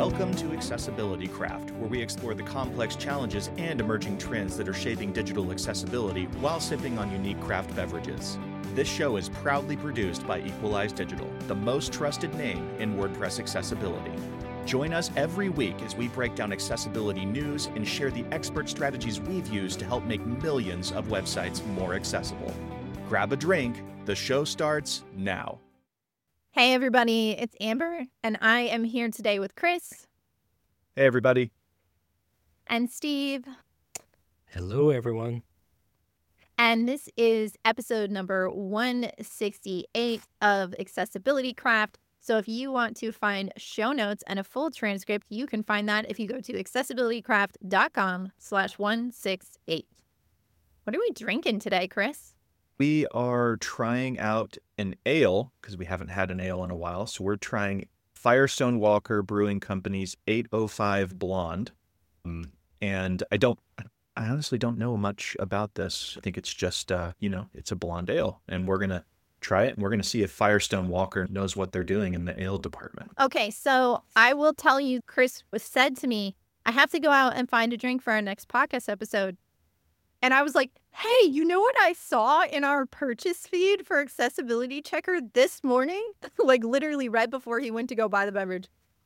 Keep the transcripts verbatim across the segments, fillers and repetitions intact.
Welcome to Accessibility Craft, where we explore the complex challenges and emerging trends that are shaping digital accessibility while sipping on unique craft beverages. This show is proudly produced by Equalize Digital, the most trusted name in WordPress accessibility. Join us every week as we break down accessibility news and share the expert strategies we've used to help make millions of websites more accessible. Grab a drink. The show starts now. Hey everybody, it's Amber, and I am here today with Chris. Hey everybody. And Steve. Hello everyone. And this is episode number one sixty-eight of Accessibility Craft. So if you want to find show notes and a full transcript, you can find that if you go to accessibilitycraft.com slash 168. What are we drinking today, Chris? We are trying out an ale, because we haven't had an ale in a while. So we're trying Firestone Walker Brewing Company's eight oh five Blonde. Um, and I don't, I honestly don't know much about this. I think it's just, uh, you know, it's a blonde ale. And we're going to try it. And we're going to see if Firestone Walker knows what they're doing in the ale department. Okay, so I will tell you, Chris was said to me, I have to go out and find a drink for our next podcast episode. And I was like, hey, you know what I saw in our purchase feed for Accessibility Checker this morning? Like literally right before he went to go buy the beverage.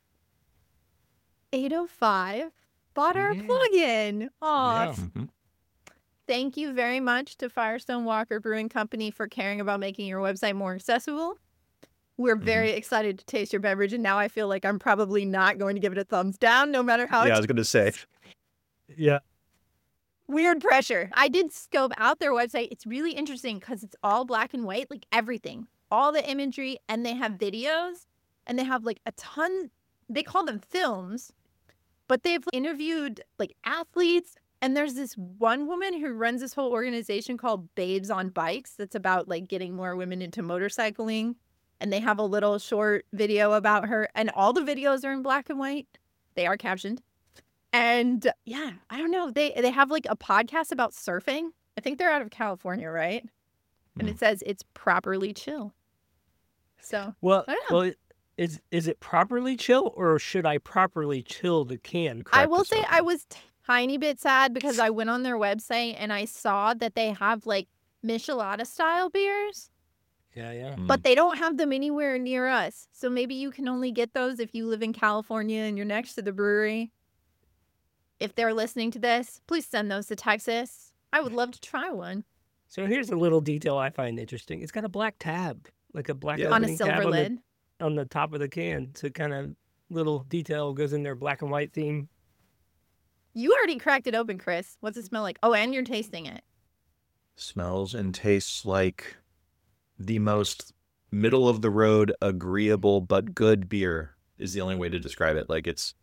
eight oh five bought our Yeah. plugin. Aw. Yeah. Mm-hmm. Thank you very much to Firestone Walker Brewing Company for caring about making your website more accessible. We're very Mm-hmm. excited to taste your beverage, and now I feel like I'm probably not going to give it a thumbs down, no matter how Yeah, I it's was going to say. Yeah. weird pressure. I did scope out their website. It's really interesting because it's all black and white, like everything, all the imagery, and they have videos, and they have like a ton, they call them films, but they've interviewed like athletes. And there's this one woman who runs this whole organization called Babes on Bikes that's about like getting more women into motorcycling. And they have a little short video about her, and all the videos are in black and white. They are captioned. And yeah, I don't know. They they have like a podcast about surfing. I think they're out of California, right? And it says it's properly chill. So Well, I don't know. well, it- is is it properly chill, or should I properly chill the can? I crack will this say open? I was tiny bit sad because I went on their website and I saw that they have like Michelada style beers, Yeah, yeah. Mm. but they don't have them anywhere near us. So maybe you can only get those if you live in California and you're next to the brewery. If they're listening to this, please send those to Texas. I would love to try one. So here's a little detail I find interesting. It's got a black tab, like a black Yeah. On a opening tab silver on the, lid. on the top of the can. So kind of little detail goes in their black and white theme. You already cracked it open, Chris. What's it smell like? Oh, and you're tasting it. Smells and tastes like the most middle of the road, agreeable but good beer is the only way to describe it. Like it's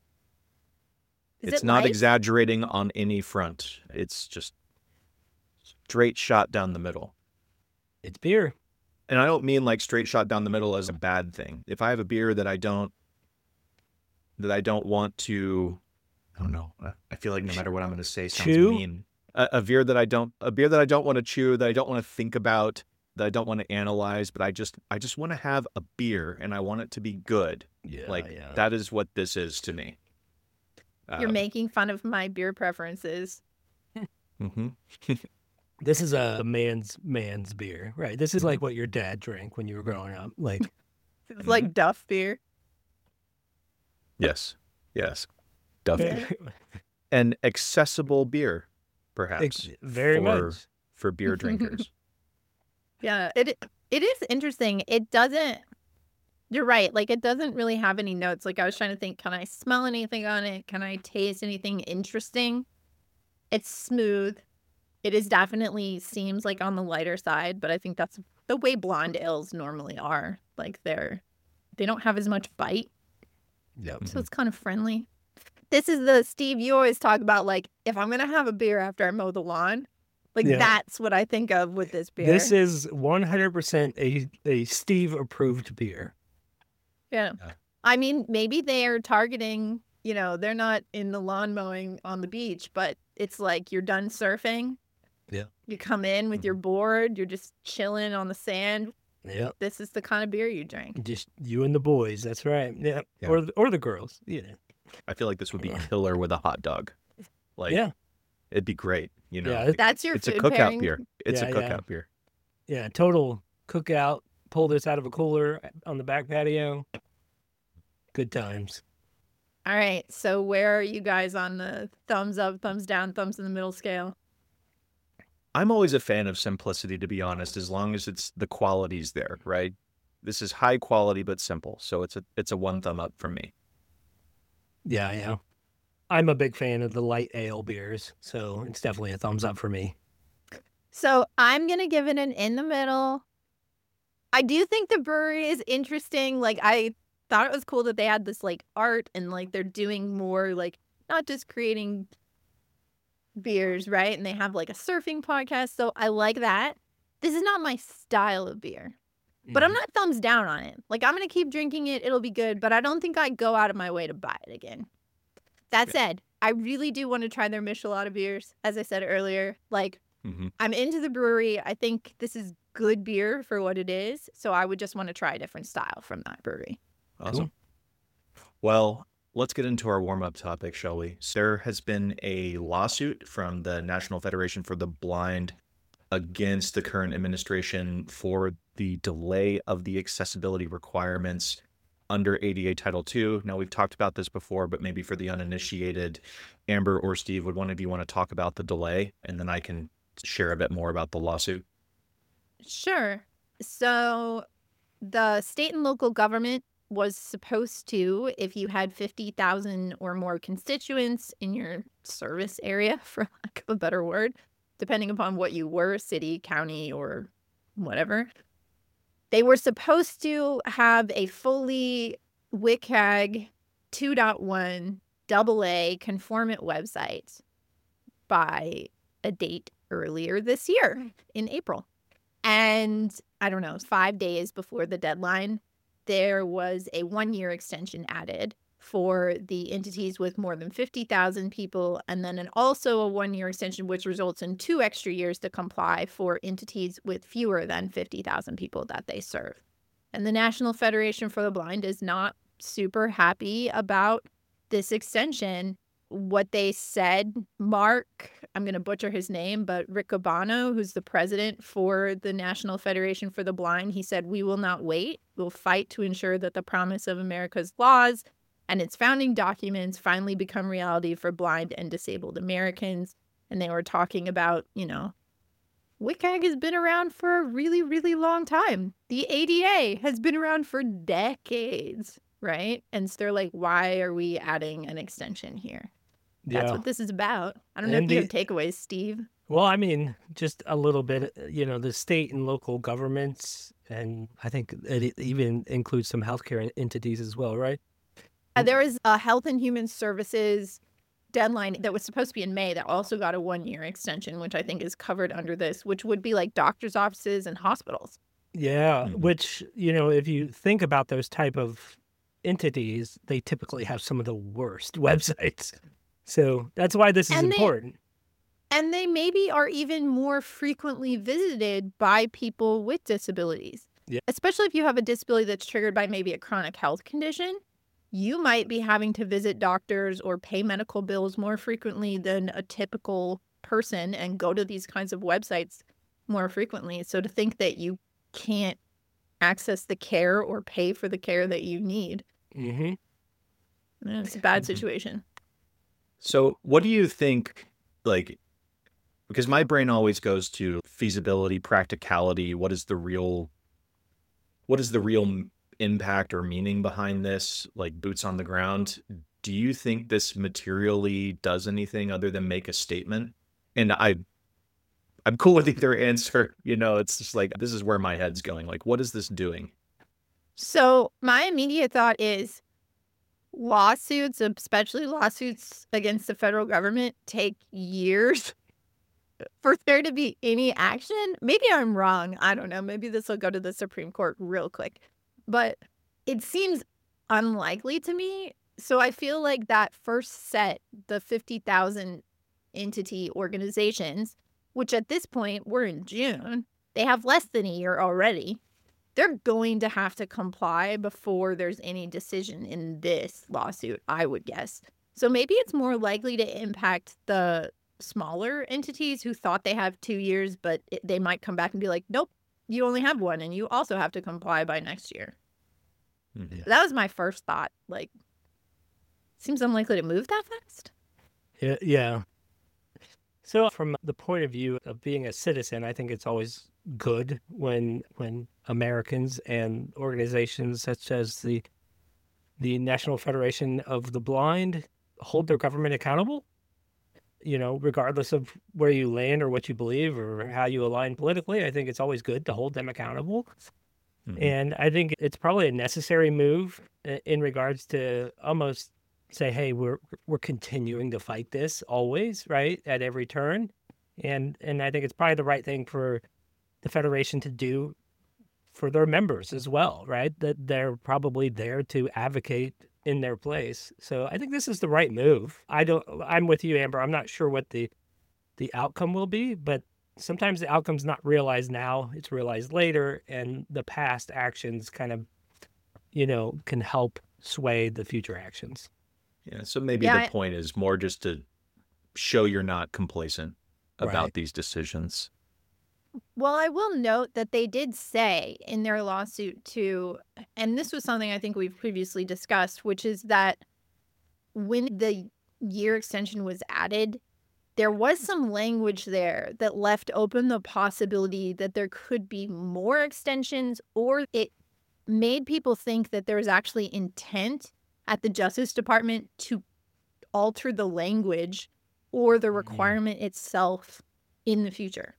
Is it's it not light? exaggerating on any front. It's just straight shot down the middle. It's beer. And I don't mean like straight shot down the middle as a bad thing. If I have a beer that I don't that I don't want to, I don't know. I feel like no matter what I'm going to say sounds Chew? mean. A, a beer that I don't, a beer that I don't want to chew, that I don't want to think about, that I don't want to analyze, but I just, I just want to have a beer and I want it to be good. Yeah, Like yeah. that is what this is to me. You're Um, making fun of my beer preferences. mhm. This is a, a man's man's beer, right? This is like what your dad drank when you were growing up. Like, It's like Duff beer. Yes. Yes. Duff beer. An accessible beer, perhaps. ex- very for, much. for beer drinkers. Yeah, it it is interesting. It doesn't. You're right. Like it doesn't really have any notes. Like I was trying to think, can I smell anything on it? Can I taste anything interesting? It's smooth. It is definitely seems like on the lighter side, but I think that's the way blonde ales normally are. Like they're they don't have as much bite, Yep. so it's kind of friendly. This is the Steve you always talk about. Like if I'm gonna have a beer after I mow the lawn, like Yeah. that's what I think of with this beer. This is one hundred percent a, a Steve approved beer. Yeah. Yeah. I mean, maybe they are targeting, you know, they're not in the lawn mowing on the beach, but it's like you're done surfing. Yeah. You come in with your board, you're just chilling on the sand. Yep. This is the kind of beer you drink. Just you and the boys. That's right. Yeah. Yeah. Or or the girls. Yeah. I feel like this would be killer with a hot dog. Like, Yeah. it'd be great. You know, Yeah, It- That's your it's a food cookout pairing. beer. It's Yeah, a yeah. cookout beer. Yeah, total cookout. Pull this out of a cooler on the back patio. Good times. All right. So where are you guys on the thumbs up, thumbs down, thumbs in the middle scale? I'm always a fan of simplicity, to be honest, as long as it's the quality's there, right? This is high quality but simple, so it's a it's a one thumb up from me. Yeah, yeah. I'm a big fan of the light ale beers, so it's definitely a thumbs up for me. So I'm going to give it an in the middle. I do think the brewery is interesting. Like, I thought it was cool that they had this, like, art and, like, they're doing more, like, not just creating beers, right? And they have, like, a surfing podcast. So I like that. This is not my style of beer, but I'm not thumbs down on it. Like, I'm going to keep drinking it. It'll be good, but I don't think I'd go out of my way to buy it again. That said, I really do want to try their Michelada beers, as I said earlier. Like, Mm-hmm. I'm into the brewery. I think this is good beer for what it is. So I would just want to try a different style from that brewery. Awesome. Well, let's get into our warm up topic, shall we? There has been a lawsuit from the National Federation for the Blind against the current administration for the delay of the accessibility requirements under A D A Title two. Now, we've talked about this before, but maybe for the uninitiated, Amber or Steve, would one of you want to talk about the delay? And then I can share a bit more about the lawsuit. Sure. So the state and local government was supposed to, if you had fifty thousand or more constituents in your service area, for lack of a better word, depending upon what you were, city, county, or whatever, they were supposed to have a fully W C A G two point one double A conformant website by a date earlier this year in April. And I don't know, five days before the deadline, there was a one-year extension added for the entities with more than fifty thousand people, and then an also a one-year extension, which results in two extra years to comply for entities with fewer than fifty thousand people that they serve. And the National Federation for the Blind is not super happy about this extension. What they said, Mark, I'm going to butcher his name, but Riccobano, who's the president for the National Federation for the Blind, he said, "We will not wait. We'll fight to ensure that the promise of America's laws and its founding documents finally become reality for blind and disabled Americans." And they were talking about, you know, W C A G has been around for a really, really long time. The A D A has been around for decades, right? And so they're like, why are we adding an extension here? That's Yeah. what this is about. I don't know And if you the- have takeaways, Steve. Well, I mean, just a little bit, you know, the state and local governments, and I think it even includes some healthcare entities as well, right? Uh, there was a Health and Human Services deadline that was supposed to be in May that also got a one-year extension, which I think is covered under this, which would be like doctors' offices and hospitals. Yeah, Mhm. which, you know, if you think about those type of entities, they typically have some of the worst websites. So that's why this is And they- important. And they maybe are even more frequently visited by people with disabilities. Yeah. Especially if you have a disability that's triggered by maybe a chronic health condition. You might be having to visit doctors or pay medical bills more frequently than a typical person and go to these kinds of websites more frequently. So to think that you can't access the care or pay for the care that you need, hmm eh, it's a bad Mhm. situation. So, what do you think, like, because my brain always goes to feasibility, practicality, what is the real, what is the real m- impact or meaning behind this, like boots on the ground? Do you think this materially does anything other than make a statement? And I, I'm cool with either answer. You know, it's just like, this is where my head's going. Like, what is this doing? So my immediate thought is lawsuits, especially lawsuits against the federal government, take years for there to be any action. Maybe I'm wrong. I don't know. Maybe this will go to the Supreme Court real quick. But it seems unlikely to me. So I feel like that first set, the fifty thousand entity organizations, which at this point we're in June, they have less than a year already. they're going to have to comply before there's any decision in this lawsuit, I would guess. So maybe it's more likely to impact the smaller entities who thought they have two years, but it, they might come back and be like, nope, you only have one, and you also have to comply by next year. Mm-hmm. That was my first thought. Like, seems unlikely to move that fast. Yeah, yeah. So from the point of view of being a citizen, I think it's always good when when Americans and organizations such as the the National Federation of the Blind hold their government accountable, you know, regardless of where you land or what you believe or how you align politically. I think it's always good to hold them accountable. Mm-hmm. And I think it's probably a necessary move in regards to almost say, hey, we're we're continuing to fight this always, right, at every turn. And and I think it's probably the right thing for the Federation to do for their members as well, right? That they're probably there to advocate in their place. So I think this is the right move. I don't, I'm with you, Amber. I'm not sure what the the outcome will be, but sometimes the outcome's not realized now, it's realized later, and the past actions kind of, you know, can help sway the future actions. Yeah, so maybe yeah, the I... point is more just to show you're not complacent about right. these decisions. Well, I will note that they did say in their lawsuit too, and this was something I think we've previously discussed, which is that when the year extension was added, there was some language there that left open the possibility that there could be more extensions, or it made people think that there was actually intent at the Justice Department to alter the language or the requirement itself in the future.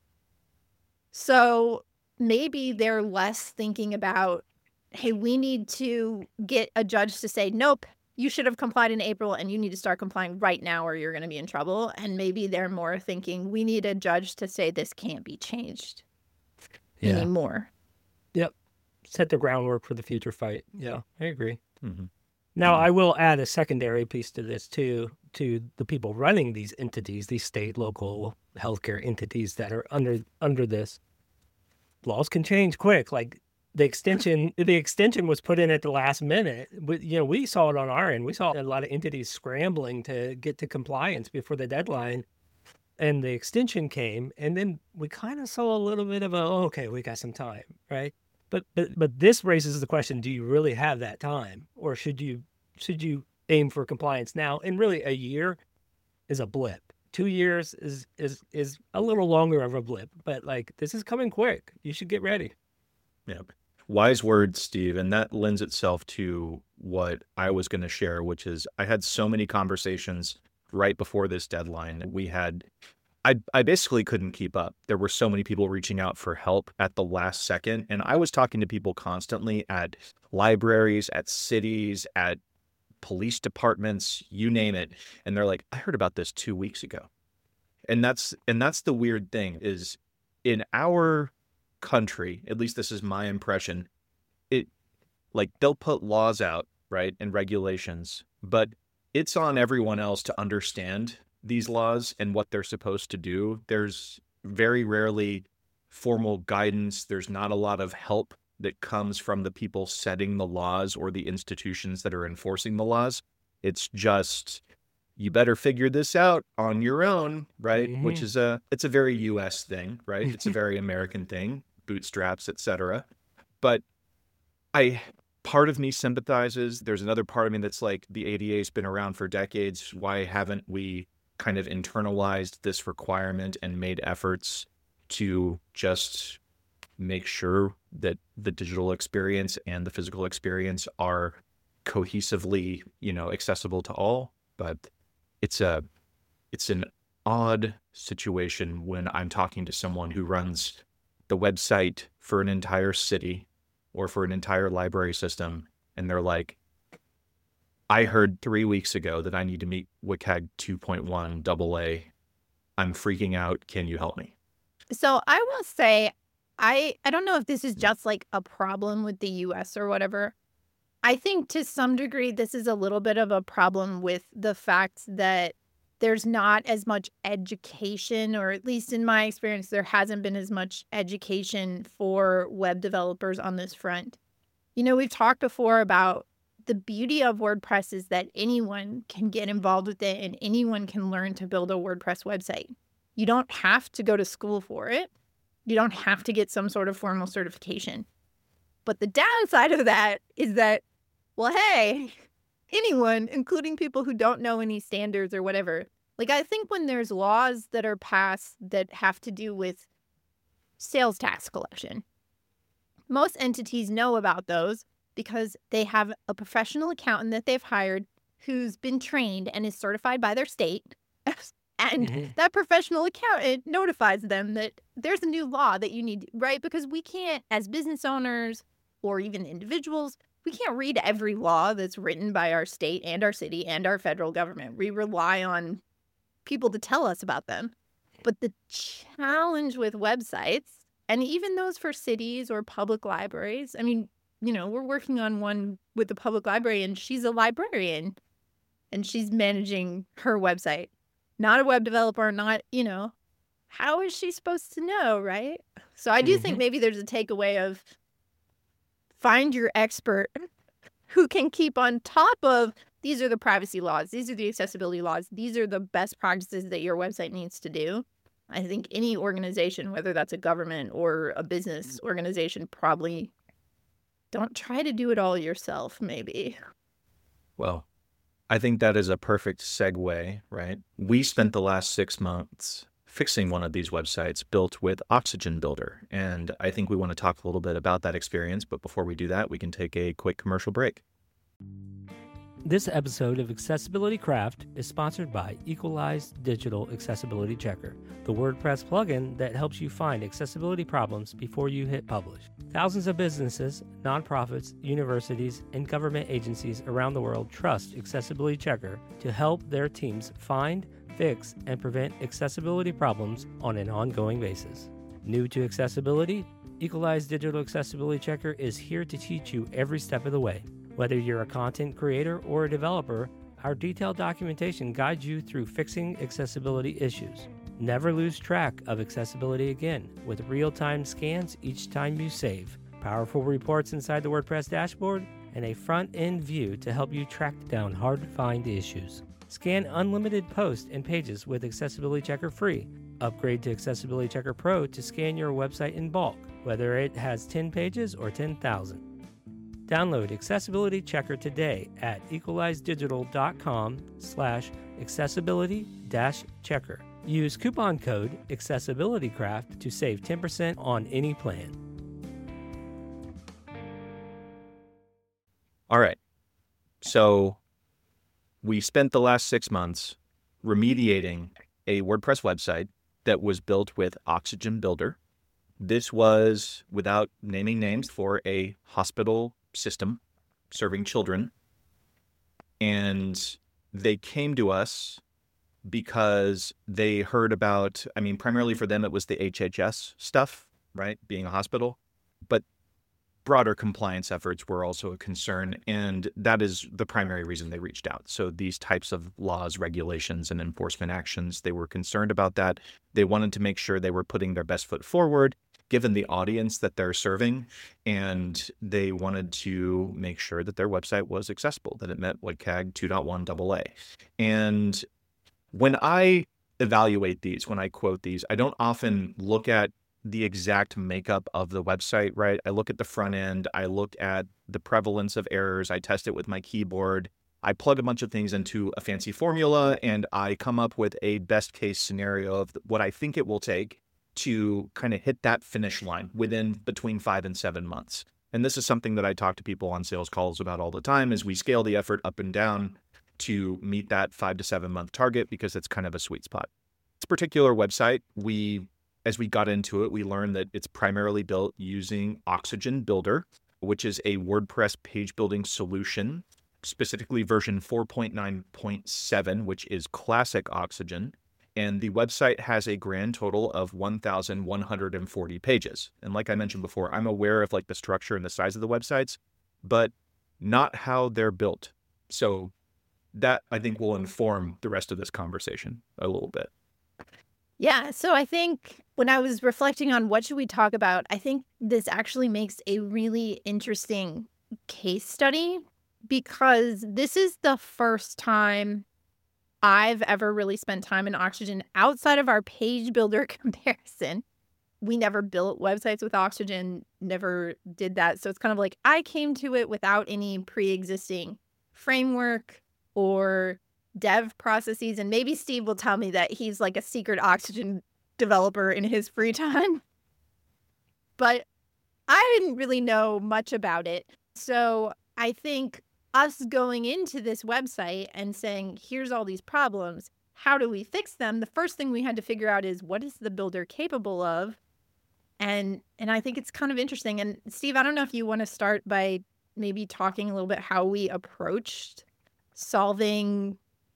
So maybe they're less thinking about, hey, we need to get a judge to say, nope, you should have complied in April and you need to start complying right now or you're going to be in trouble. And maybe they're more thinking, we need a judge to say this can't be changed yeah. anymore. Yep. Set the groundwork for the future fight. Yeah, I agree. Mm-hmm. Now, mm-hmm. I will add a secondary piece to this, too, to the people running these entities, these state, local healthcare entities that are under under this. Laws can change quick. Like the extension, the extension was put in at the last minute. But, you know, we saw it on our end. We saw a lot of entities scrambling to get to compliance before the deadline. And the extension came, and then we kind of saw a little bit of a, oh, okay, we got some time, right? But but but this raises the question: do you really have that time, or should you should you aim for compliance now? And really, a year is a blip. Two years is is is a little longer of a blip. But like this is coming quick. You should get ready. Yeah, wise words, Steve, and that lends itself to what I was going to share, which is I had so many conversations right before this deadline. We had. I I basically couldn't keep up. There were so many people reaching out for help at the last second. And I was talking to people constantly at libraries, at cities, at police departments, you name it. And they're like, I heard about this two weeks ago. And that's and that's the weird thing is in our country, at least this is my impression, it like they'll put laws out, right, and regulations, but it's on everyone else to understand these laws and what they're supposed to do. There's very rarely formal guidance. There's not a lot of help that comes from the people setting the laws or the institutions that are enforcing the laws. It's just, you better figure this out on your own, right? Mm-hmm. Which is a, it's a very U S thing, right? It's a very American thing, bootstraps, et cetera. But I, part of me sympathizes. There's another part of me that's like, the A D A's been around for decades. Why haven't we kind of internalized this requirement and made efforts to just make sure that the digital experience and the physical experience are cohesively, you know, accessible to all? But it's a, it's an odd situation when I'm talking to someone who runs the website for an entire city or for an entire library system, and they're like, I heard three weeks ago that I need to meet W C A G two point one double A. I'm freaking out. Can you help me? So I will say, I, I don't know if this is just like a problem with the U S or whatever. I think to some degree, this is a little bit of a problem with the fact that there's not as much education, or at least in my experience, there hasn't been as much education for web developers on this front. You know, we've talked before about the beauty of WordPress is that anyone can get involved with it and anyone can learn to build a WordPress website. You don't have to go to school for it. You don't have to get some sort of formal certification. But the downside of that is that, well, hey, anyone, including people who don't know any standards or whatever. Like, I think when there's laws that are passed that have to do with sales tax collection, most entities know about those because they have a professional accountant that they've hired who's been trained and is certified by their state. And mm-hmm. that professional accountant notifies them that there's a new law that you need, right? Because we can't, as business owners or even individuals, we can't read every law that's written by our state and our city and our federal government. We rely on people to tell us about them. But the challenge with websites, and even those for cities or public libraries, I mean, you know, we're working on one with the public library, and she's a librarian, and she's managing her website. Not a web developer, not, you know, how is she supposed to know, right? So I do mm-hmm. think maybe there's a takeaway of find your expert who can keep on top of these are the privacy laws, these are the accessibility laws, these are the best practices that your website needs to do. I think any organization, whether that's a government or a business organization, probably don't try to do it all yourself, maybe. Well, I think that is a perfect segue, right? We spent the last six months fixing one of these websites built with Oxygen Builder. And I think we want to talk a little bit about that experience. But before we do that, we can take a quick commercial break. This episode of Accessibility Craft is sponsored by Equalized Digital Accessibility Checker, the WordPress plugin that helps you find accessibility problems before you hit publish. Thousands of businesses, nonprofits, universities, and government agencies around the world trust Accessibility Checker to help their teams find, fix, and prevent accessibility problems on an ongoing basis. New to accessibility, Equalized Digital Accessibility Checker is here to teach you every step of the way. Whether you're a content creator or a developer, our detailed documentation guides you through fixing accessibility issues. Never lose track of accessibility again with real-time scans each time you save, powerful reports inside the WordPress dashboard, and a front-end view to help you track down hard-to-find issues. Scan unlimited posts and pages with Accessibility Checker free. Upgrade to Accessibility Checker Pro to scan your website in bulk, whether it has ten pages or ten thousand. Download Accessibility Checker today at equalizeddigital.com slash accessibility dash checker. Use coupon code AccessibilityCraft to save ten percent on any plan. All right. So we spent the last six months remediating a WordPress website that was built with Oxygen Builder. This was, without naming names, for a hospital system serving children. And they came to us because they heard about, I mean, primarily for them, it was the H H S stuff, right? Being a hospital, but broader compliance efforts were also a concern. And that is the primary reason they reached out. So these types of laws, regulations, and enforcement actions, they were concerned about that. They wanted to make sure they were putting their best foot forward, given the audience that they're serving, and they wanted to make sure that their website was accessible, that it met W C A G two point one double A. And when I evaluate these, when I quote these, I don't often look at the exact makeup of the website, right? I look at the front end, I look at the prevalence of errors, I test it with my keyboard, I plug a bunch of things into a fancy formula, and I come up with a best case scenario of what I think it will take to kind of hit that finish line within between five and seven months. And this is something that I talk to people on sales calls about all the time, is we scale the effort up and down to meet that five to seven month target because it's kind of a sweet spot. This particular website, we, as we got into it, we learned that it's primarily built using Oxygen Builder, which is a WordPress page building solution, specifically version four point nine point seven, which is classic Oxygen. And the website has a grand total of one thousand one hundred forty pages. And like I mentioned before, I'm aware of like the structure and the size of the websites, but not how they're built. So that I think will inform the rest of this conversation a little bit. Yeah, so I think when I was reflecting on what should we talk about, I think this actually makes a really interesting case study, because this is the first time I've ever really spent time in Oxygen outside of our page builder comparison. We never built websites with Oxygen, never did that. So it's kind of like I came to it without any pre-existing framework or dev processes. And maybe Steve will tell me that he's like a secret Oxygen developer in his free time. But I didn't really know much about it. So I think us going into this website and saying, here's all these problems, how do we fix them? The first thing we had to figure out is, what is the builder capable of? And and I think it's kind of interesting. And Steve, I don't know if you want to start by maybe talking a little bit how we approached solving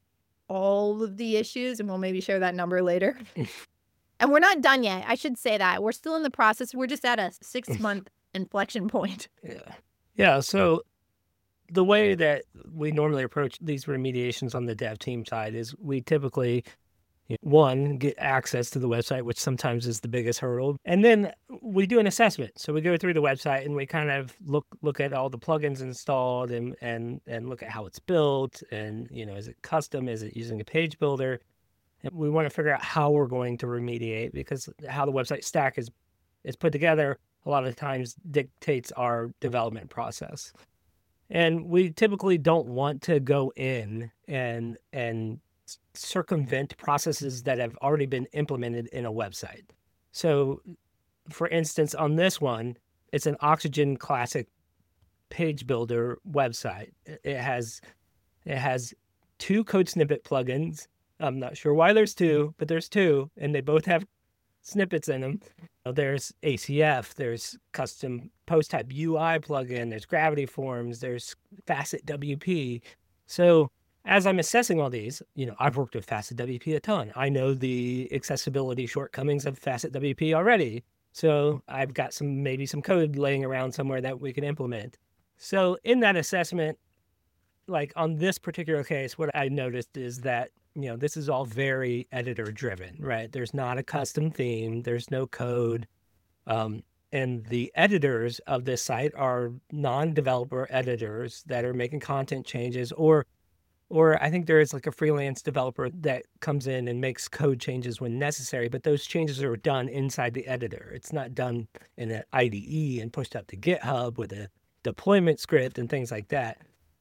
all of the issues, and we'll maybe share that number later. And we're not done yet. I should say that. We're still in the process. We're just at a six-month inflection point. Yeah. Yeah. So the way that we normally approach these remediations on the dev team side is we typically, you know, one, get access to the website, which sometimes is the biggest hurdle. And then we do an assessment. So we go through the website and we kind of look look at all the plugins installed and and and look at how it's built. And, you know, is it custom? Is it using a page builder? And we want to figure out how we're going to remediate, because how the website stack is is put together a lot of times dictates our development process. And we typically don't want to go in and and circumvent processes that have already been implemented in a website. So, for instance, on this one, it's an Oxygen Classic page builder website. It has it has two code snippet plugins. I'm not sure why there's two, but there's two, and they both have snippets in them. There's A C F, there's custom post type U I plugin, there's Gravity Forms, there's Facet W P. So as I'm assessing all these, you know, I've worked with Facet W P a ton. I know the accessibility shortcomings of Facet W P already. So I've got some, maybe some code laying around somewhere that we can implement. So in that assessment, like on this particular case, what I noticed is that, you know, this is all very editor driven, right? There's not a custom theme. There's no code. Um, and the editors of this site are non-developer editors that are making content changes, or, or I think there is like a freelance developer that comes in and makes code changes when necessary, but those changes are done inside the editor. It's not done in an I D E and pushed up to GitHub with a deployment script and things like that.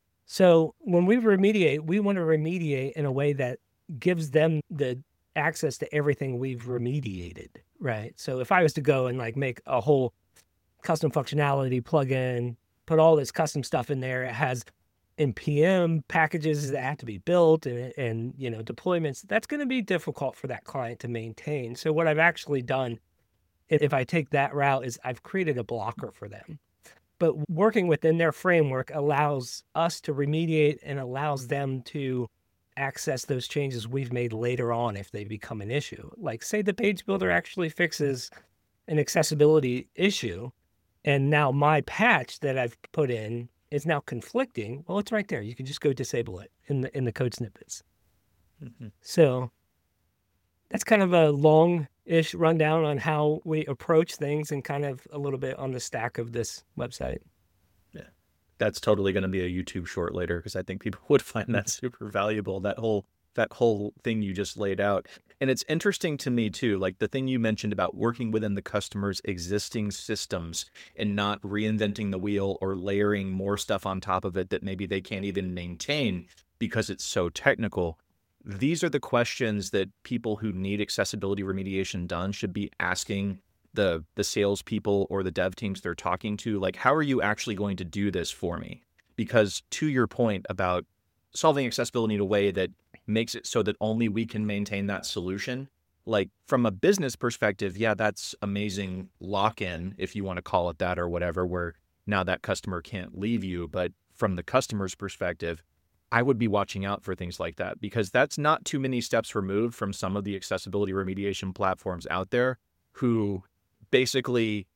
So when we remediate, we want to remediate in a way that gives them the access to everything we've remediated, right? So if I was to go and like make a whole custom functionality plugin, put all this custom stuff in there, it has N P M packages that have to be built and, and you know, deployments, that's going to be difficult for that client to maintain. So what I've actually done, if I take that route, is I've created a blocker for them. But working within their framework allows us to remediate and allows them to access those changes we've made later on if they become an issue. Like, say the page builder actually fixes an accessibility issue, and now my patch that I've put in is now conflicting. Well, it's right there. You can just go disable it in the in the code snippets. Mm-hmm. So that's kind of a long-ish rundown on how we approach things and kind of a little bit on the stack of this website. Yeah, that's totally going to be a YouTube short later, because I think people would find that super valuable, that whole that whole thing you just laid out. And it's interesting to me too, like the thing you mentioned about working within the customer's existing systems and not reinventing the wheel or layering more stuff on top of it that maybe they can't even maintain because it's so technical. These are the questions that people who need accessibility remediation done should be asking the the salespeople or the dev teams they're talking to. Like, how are you actually going to do this for me? Because to your point about solving accessibility in a way that makes it so that only we can maintain that solution, like from a business perspective, yeah, that's amazing lock-in, if you want to call it that or whatever, where now that customer can't leave you. But from the customer's perspective, I would be watching out for things like that, because that's not too many steps removed from some of the accessibility remediation platforms out there who basically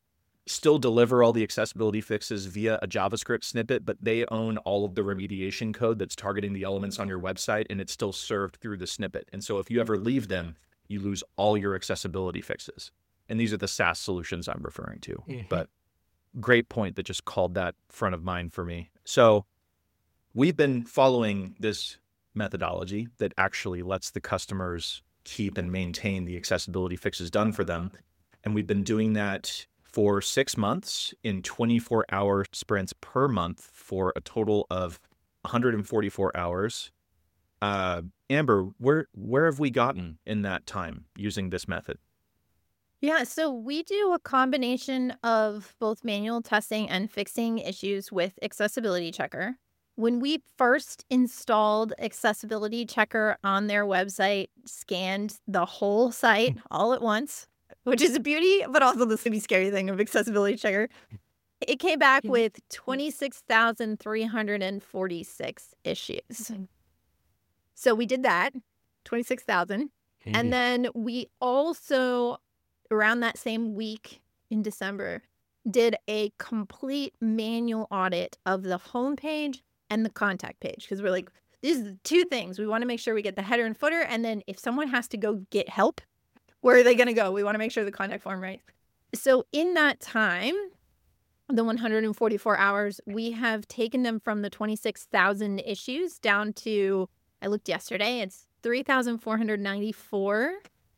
still deliver all the accessibility fixes via a JavaScript snippet, but they own all of the remediation code that's targeting the elements on your website, and it's still served through the snippet. And so if you ever leave them, you lose all your accessibility fixes. And these are the SaaS solutions I'm referring to. Mm-hmm. But great point that just called that front of mind for me. So we've been following this methodology that actually lets the customers keep and maintain the accessibility fixes done for them. And we've been doing that for six months in twenty-four hour sprints per month for a total of one hundred forty-four hours. Uh, Amber, where where have we gotten in that time using this method? Yeah, so we do a combination of both manual testing and fixing issues with Accessibility Checker. When we first installed Accessibility Checker on their website, scanned the whole site all at once, which is a beauty, but also the pretty scary thing of Accessibility Checker, it came back with twenty-six thousand three hundred forty-six issues. So we did that, twenty-six thousand. And then we also, around that same week in December, did a complete manual audit of the homepage and the contact page. Because we're like, these are two things. We want to make sure we get the header and footer. And then if someone has to go get help, where are they going to go? We want to make sure the contact form, right? So in that time, the one hundred forty-four hours, we have taken them from the twenty-six thousand issues down to, I looked yesterday, it's three thousand four hundred ninety-four,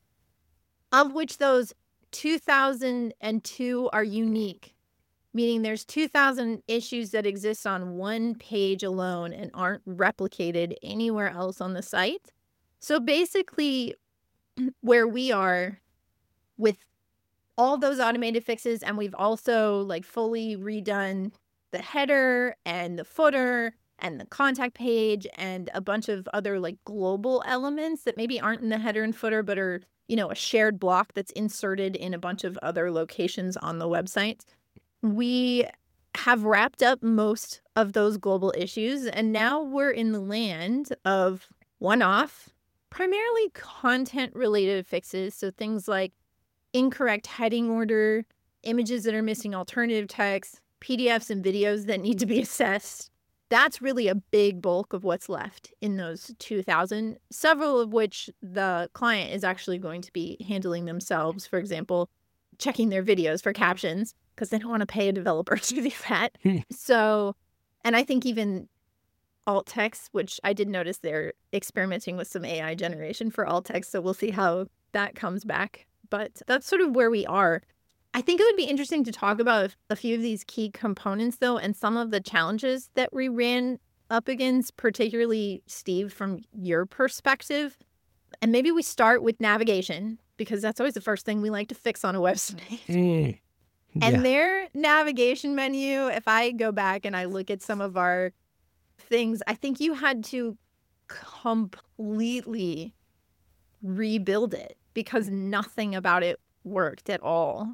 of which those two thousand two are unique, meaning there's two thousand issues that exist on one page alone and aren't replicated anywhere else on the site. So basically, where we are with all those automated fixes, and we've also like fully redone the header and the footer and the contact page and a bunch of other like global elements that maybe aren't in the header and footer, but are, you know, a shared block that's inserted in a bunch of other locations on the website. We have wrapped up most of those global issues, and now we're in the land of one-off, primarily content-related fixes. So things like incorrect heading order, images that are missing alternative text, P D Fs and videos that need to be assessed. That's really a big bulk of what's left in those two thousand, several of which the client is actually going to be handling themselves. For example, checking their videos for captions because they don't want to pay a developer to do that. So, and I think even alt text, which I did notice they're experimenting with some A I generation for alt text. So we'll see how that comes back. But that's sort of where we are. I think it would be interesting to talk about a few of these key components, though, and some of the challenges that we ran up against, particularly, Steve, from your perspective. And maybe we start with navigation, because that's always the first thing we like to fix on a website. Mm. Yeah. And their navigation menu, if I go back and I look at some of our things, I think you had to completely rebuild it because nothing about it worked at all.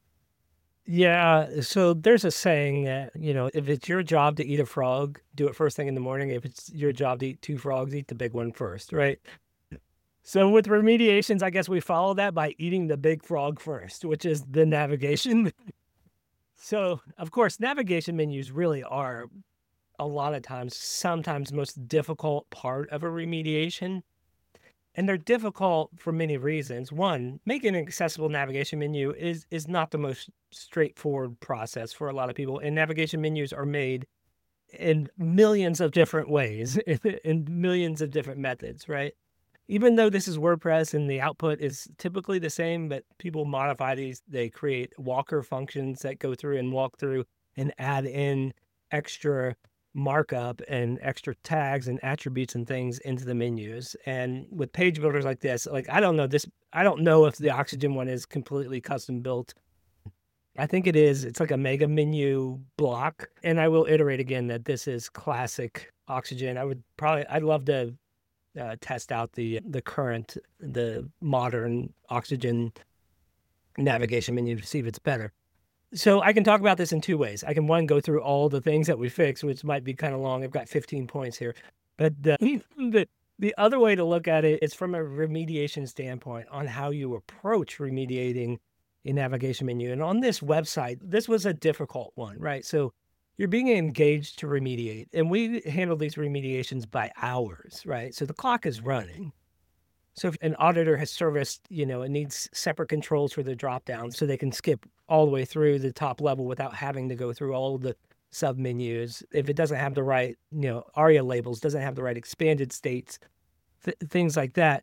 Yeah, so there's a saying that, you know, if it's your job to eat a frog, do it first thing in the morning. If it's your job to eat two frogs, eat the big one first, right? So with remediations, I guess we follow that by eating the big frog first, which is the navigation. So, of course, navigation menus really are a lot of times, sometimes the most difficult part of a remediation. And they're difficult for many reasons. One, making an accessible navigation menu is is not the most straightforward process for a lot of people. And navigation menus are made in millions of different ways, in millions of different methods, right? Even though this is WordPress and the output is typically the same, but people modify these. They create walker functions that go through and walk through and add in extra markup and extra tags and attributes and things into the menus. And with page builders like this, like, I don't know this, I don't know if the Oxygen one is completely custom built. I think it is. It's like a mega menu block. And I will iterate again that this is classic Oxygen. I would probably, I'd love to uh, test out the, the current, the modern Oxygen navigation menu to see if it's better. So I can talk about this in two ways. I can, one, go through all the things that we fixed, which might be kind of long. I've got fifteen points here. But uh, the, the other way to look at it is from a remediation standpoint on how you approach remediating a navigation menu. And on this website, this was a difficult one, right? So you're being engaged to remediate, and we handle these remediations by hours, right? So the clock is running. So if an auditor has serviced, you know, it needs separate controls for the dropdown so they can skip all the way through the top level without having to go through all of the sub menus. If it doesn't have the right, you know, ARIA labels, doesn't have the right expanded states, th- things like that,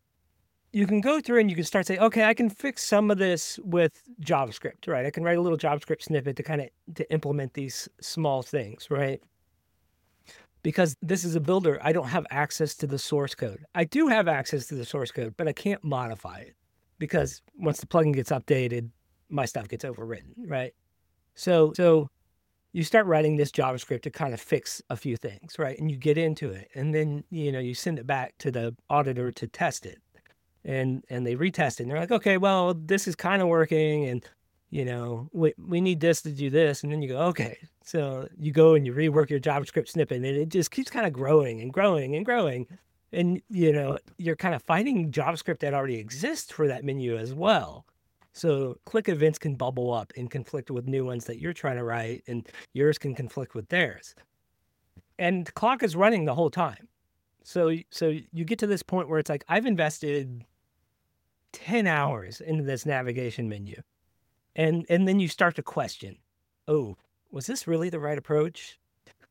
you can go through and you can start saying, okay, I can fix some of this with JavaScript, right? I can write a little JavaScript snippet to kind of to implement these small things, right? Because this is a builder, I don't have access to the source code. I do have access to the source code, but I can't modify it because once the plugin gets updated, my stuff gets overwritten, right? So, so you start writing this JavaScript to kind of fix a few things, right? And you get into it, and then, you know, you send it back to the auditor to test it. And and they retest it, and they're like, okay, well, this is kind of working, and, you know, we, we need this to do this. And then you go, okay. So you go and you rework your JavaScript snippet, and it just keeps kind of growing and growing and growing. And, you know, you're kind of fighting JavaScript that already exists for that menu as well. So click events can bubble up and conflict with new ones that you're trying to write, and yours can conflict with theirs. And the clock is running the whole time. So, so you get to this point where it's like, I've invested ten hours into this navigation menu. And, and then you start to question, oh, was this really the right approach?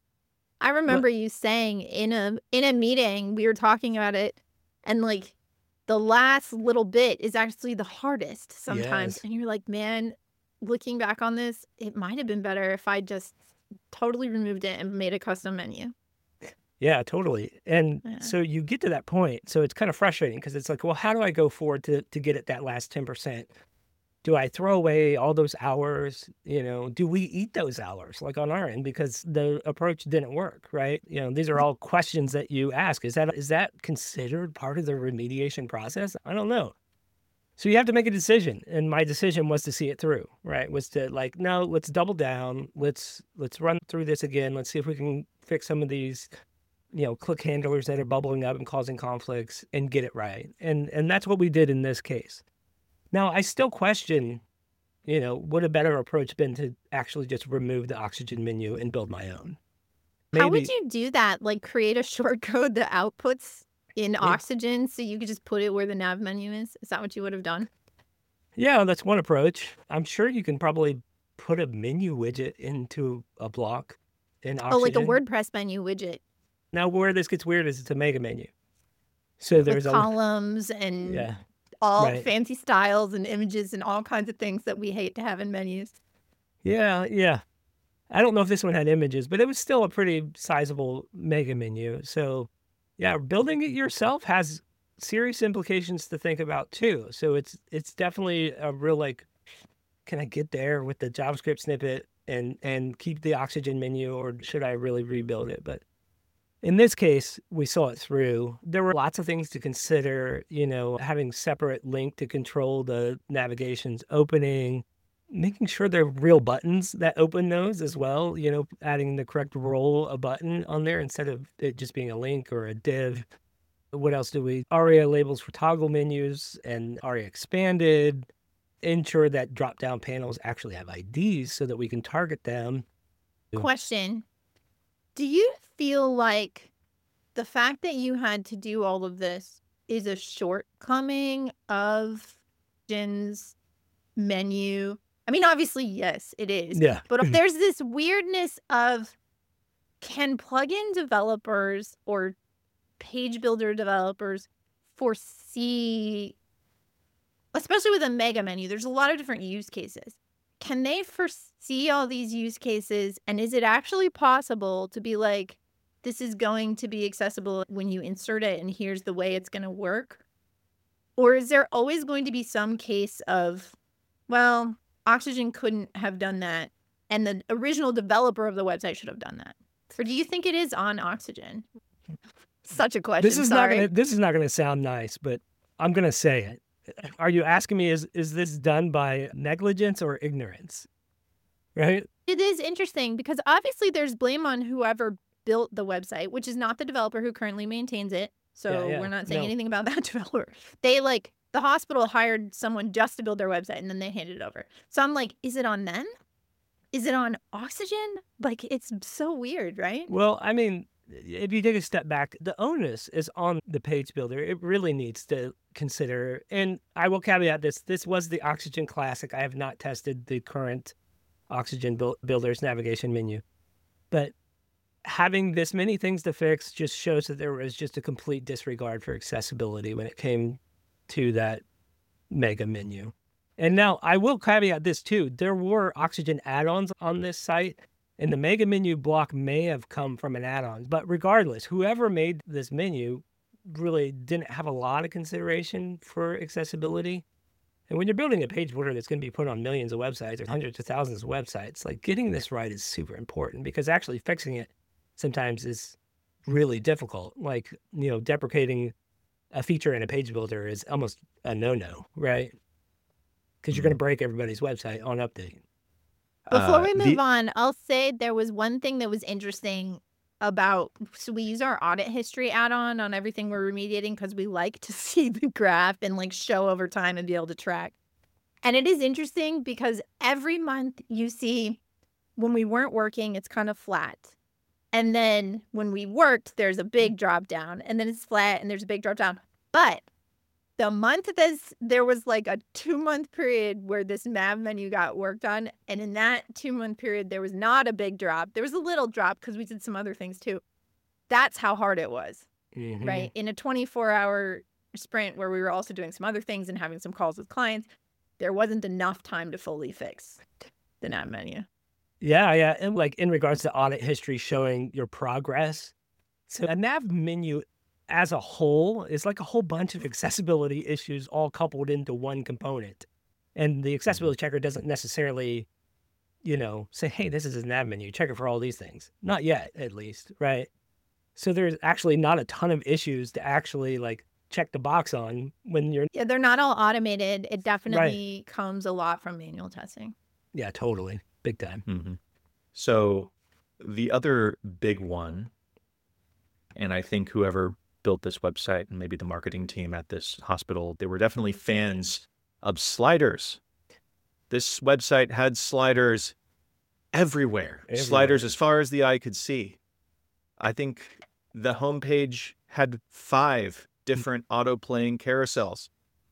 I remember you saying in a in a meeting, we were talking about it, and like the last little bit is actually the hardest sometimes. Yes. And you're like, man, looking back on this, it might have been better if I just totally removed it and made a custom menu. Yeah, totally. And Yeah. so you get to that point. So it's kind of frustrating because it's like, well, how do I go forward to, to get at that last ten percent? Do I throw away all those hours? You know, do we eat those hours like on our end because the approach didn't work, right? You know, these are all questions that you ask. Is that is that considered part of the remediation process? I don't know. So you have to make a decision. And my decision was to see it through, right? Was to like, no, let's double down. Let's let's run through this again. Let's see if we can fix some of these, you know, click handlers that are bubbling up and causing conflicts and get it right. And and that's what we did in this case. Now, I still question, you know, would a better approach been to actually just remove the Oxygen menu and build my own? How would you do that? Like create a shortcode that outputs in Yeah. Oxygen so you could just put it where the nav menu is? Is that what you would have done? Yeah, that's one approach. I'm sure you can probably put a menu widget into a block in Oxygen. Oh, like a WordPress menu widget Now, where this gets weird is it's a mega menu. So there's with a columns and yeah. all right. fancy styles and images and all kinds of things that we hate to have in menus. Yeah, yeah. I don't know if this one had images, but it was still a pretty sizable mega menu. So, yeah, building it yourself has serious implications to think about too. So it's it's definitely a real like, can I get there with the JavaScript snippet and and keep the Oxygen menu, or should I really rebuild it? But in this case, we saw it through. There were lots of things to consider, you know, having separate link to control the navigation's opening, making sure they're real buttons that open those as well, you know, adding the correct role a button on there instead of it just being a link or a div. What else do we? ARIA labels for toggle menus and ARIA expanded. Ensure that drop-down panels actually have I Ds so that we can target them. Question. Do you feel like the fact that you had to do all of this is a shortcoming of Jin's menu? I mean, obviously, yes, it is. Yeah. But there's this weirdness of, can plugin developers or page builder developers foresee, especially with a mega menu, there's a lot of different use cases. Can they foresee all these use cases? And is it actually possible to be like, this is going to be accessible when you insert it and here's the way it's going to work? Or is there always going to be some case of, well, Oxygen couldn't have done that and the original developer of the website should have done that? Or do you think it is on Oxygen? Such a question. This is Sorry. not gonna this is not gonna sound nice, but I'm gonna say it. Are you asking me, is is this done by negligence or ignorance? Right? It is interesting because obviously there's blame on whoever built the website, which is not the developer who currently maintains it. So Yeah, yeah. we're not saying No. anything about that developer. They like the hospital hired someone just to build their website and then they handed it over. So I'm like, is it on them? Is it on Oxygen? Like, it's so weird, right? Well, I mean, if you take a step back, the onus is on the page builder. It really needs to consider, and I will caveat this, this was the Oxygen Classic. I have not tested the current Oxygen Buil- Builder's navigation menu. But having this many things to fix just shows that there was just a complete disregard for accessibility when it came to that mega menu. And now I will caveat this too. There were Oxygen add-ons on this site, and the mega menu block may have come from an add-on. But regardless, whoever made this menu really didn't have a lot of consideration for accessibility. And when you're building a page builder that's going to be put on millions of websites or hundreds of thousands of websites, like getting this right is super important, because actually fixing it sometimes is really difficult. Like, you know, deprecating a feature in a page builder is almost a no-no, right? Because you're going to break everybody's website on update. Before Uh, we move the, on, I'll say there was one thing that was interesting about, so we use our audit history add-on on everything we're remediating because we like to see the graph and like show over time and be able to track. And it is interesting because every month you see when we weren't working, it's kind of flat. And then when we worked, there's a big drop down, and then it's flat and there's a big drop down. But the month this, there was like a two month period where this nav menu got worked on. And in that two month period, there was not a big drop. There was a little drop because we did some other things too. That's how hard it was, Mm-hmm. right? In a twenty-four hour sprint where we were also doing some other things and having some calls with clients, there wasn't enough time to fully fix the nav menu. Yeah, yeah. And like in regards to audit history showing your progress. So a nav menu as a whole is like a whole bunch of accessibility issues all coupled into one component. And the accessibility checker doesn't necessarily, you know, say, hey, this is a nav menu, check it for all these things. Not yet, at least, right? So there's actually not a ton of issues to actually like check the box on when you're... Yeah, they're not all automated. It definitely right. comes a lot from manual testing. Yeah, totally. Big time. Mm-hmm. So the other big one, and I think whoever built this website and maybe the marketing team at this hospital, they were definitely fans of sliders. This website had sliders everywhere, everywhere. Sliders as far as the eye could see. I think the homepage had five different auto-playing carousels.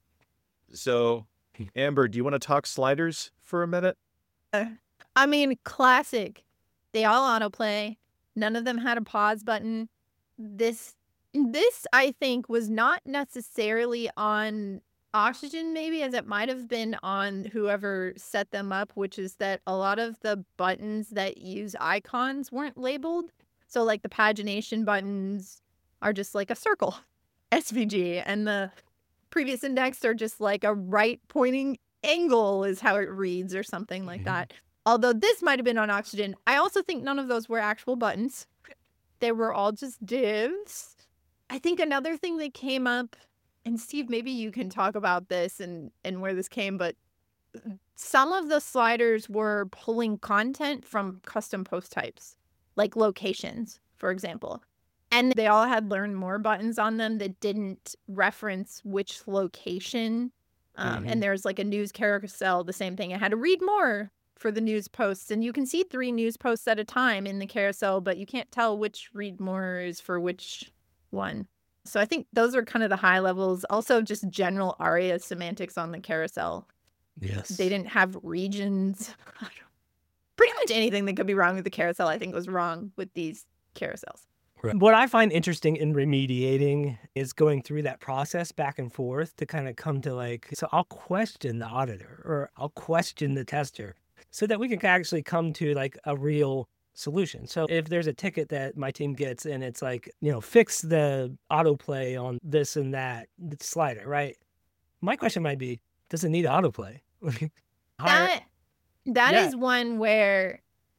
So, Amber, do you want to talk sliders for a minute? Uh, I mean, classic. They all autoplay. None of them had a pause button. This, this I think, was not necessarily on Oxygen, maybe, as it might have been on whoever set them up, which is that a lot of the buttons that use icons weren't labeled. So, like, the pagination buttons are just like a circle, S V G, and the previous index are just like a right pointing angle is how it reads or something like mm-hmm. that. Although this might have been on Oxygen. I also think none of those were actual buttons. They were all just divs. I think another thing that came up, and Steve, maybe you can talk about this and, and where this came, but some of the sliders were pulling content from custom post types, like locations, for example. And they all had learn more buttons on them that didn't reference which location. Um, mm-hmm. And there's like a news carousel, the same thing. It had to read more for the news posts. And you can see three news posts at a time in the carousel, but you can't tell which read more is for which one. So I think those are kind of the high levels. Also, just general ARIA semantics on the carousel. Yes. They didn't have regions. Pretty much anything that could be wrong with the carousel, I think, was wrong with these carousels. What I find interesting in remediating is going through that process back and forth to kind of come to like, so I'll question the auditor or I'll question the tester so that we can actually come to like a real solution. So if there's a ticket that my team gets and it's like, you know, fix the autoplay on this and that slider, right? My question might be, does it need autoplay? that that yeah. is one where...